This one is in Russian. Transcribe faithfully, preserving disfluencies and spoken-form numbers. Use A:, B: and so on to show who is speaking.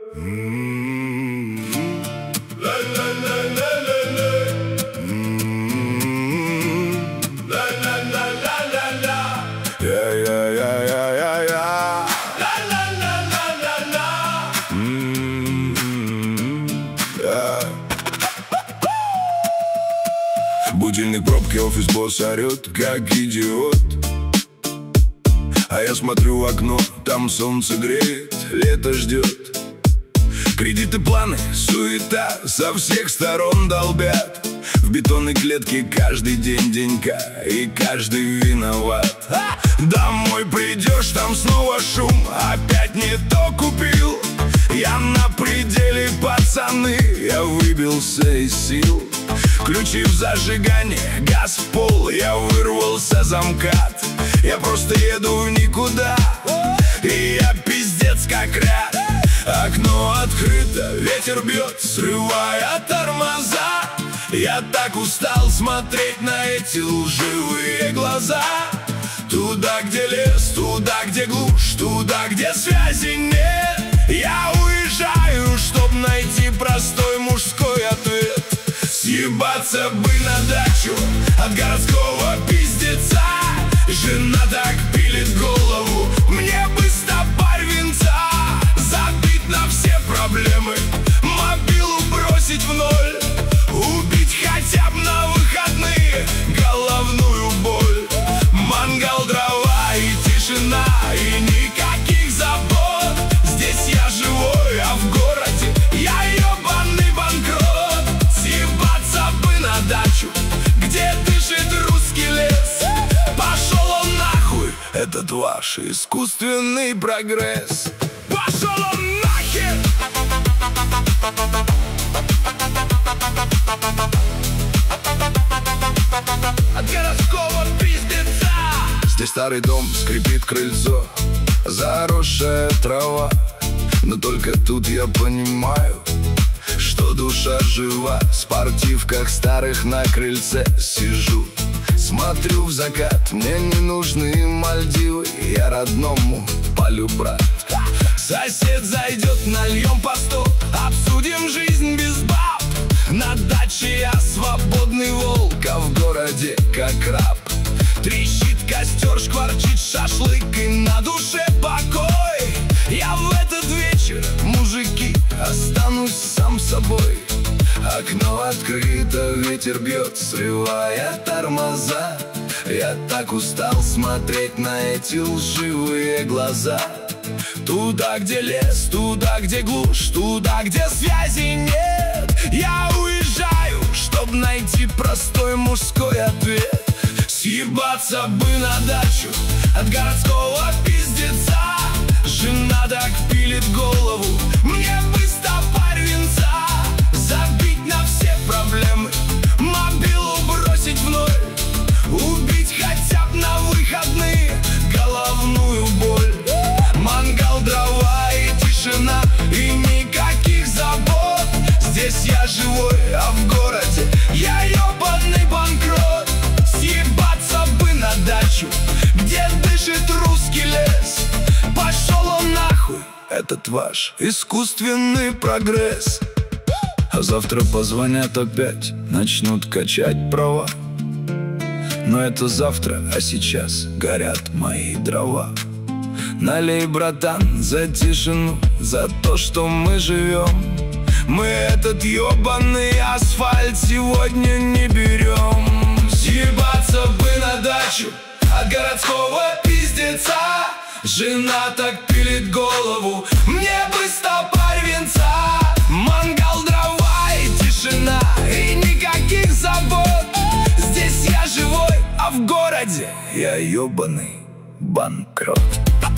A: Будильник, пробки, офис, босс орет, как идиот. А я смотрю в окно, там солнце греет, лето ждет. Кредиты, планы, суета со всех сторон долбят. В бетонной клетке каждый день денька, и каждый виноват. Домой придешь, там снова шум, опять не то купил. Я на пределе, пацаны, я выбился из сил. Ключи в зажигание, газ в пол, я вырвался замкат. Я просто еду в никуда, и я пиздец как рад. Окно открыто, ветер бьет, срывая тормоза. Я так устал смотреть на эти лживые глаза. Туда, где лес, туда, где глушь, туда, где связи нет. Я уезжаю, чтоб найти простой мужской ответ. Съебаться бы на дачу от городского пиздеца. Жена так пилит голову, мне бы стопарь винца. Забить на все проблемы, мобилу бросить в ноль. Убить хотя бы на выходные головную боль. Мангал, дрова и тишина, и никаких забот. Здесь я живой, а в городе я ебаный банкрот. Съебаться бы на дачу, где дышит русский лес. Пошел он нахуй, этот ваш искусственный прогресс. Пошел он нахер! От городского пиздеца. Здесь старый дом, скрипит крыльцо, заросшая трава. Но только тут я понимаю, что душа жива. В спортивках старых на крыльце сижу, смотрю в закат. Мне не нужны Мальдивы, я родному полю брат. Сосед зайдет, нальем по сто, обсудим жизнь без баб. На даче я свободный волк, а в городе как раб. Трещит костер, шкварчит шашлык, и на душе покой. Я в этот вечер, мужики, останусь сам собой. Окно открыто, ветер бьет, срывая тормоза. Я так устал смотреть на эти лживые глаза. Туда, где лес, туда, где глушь, туда, где связи нет. Я уезжаю, чтоб найти простой мужской ответ. Съебаться бы на дачу от городского пиздеца. Жена так пилит голову, мне бы стопарь винца. Забить на все проблемы, мобилу бросить в ноль. Убить хотя бы на выходные головную боль. Мангал, дрова и тишина, и никаких забот. Здесь я живой, а в городе я ебаный банкрот. Съебаться бы на дачу, где дышит русский лес. Пошел он нахуй, этот ваш искусственный прогресс. А завтра позвонят опять, начнут качать права. Но это завтра, а сейчас горят мои дрова. Налей, братан, за тишину, за то, что мы живем. Мы этот ебаный асфальт сегодня не берем. Съебаться бы на дачу от городского пиздеца. Жена так пилит голову, мне бы стопарь винца. Мангал, дрова и тишина, и никаких забот. Здесь я живой, а в городе я ебаный банкрот.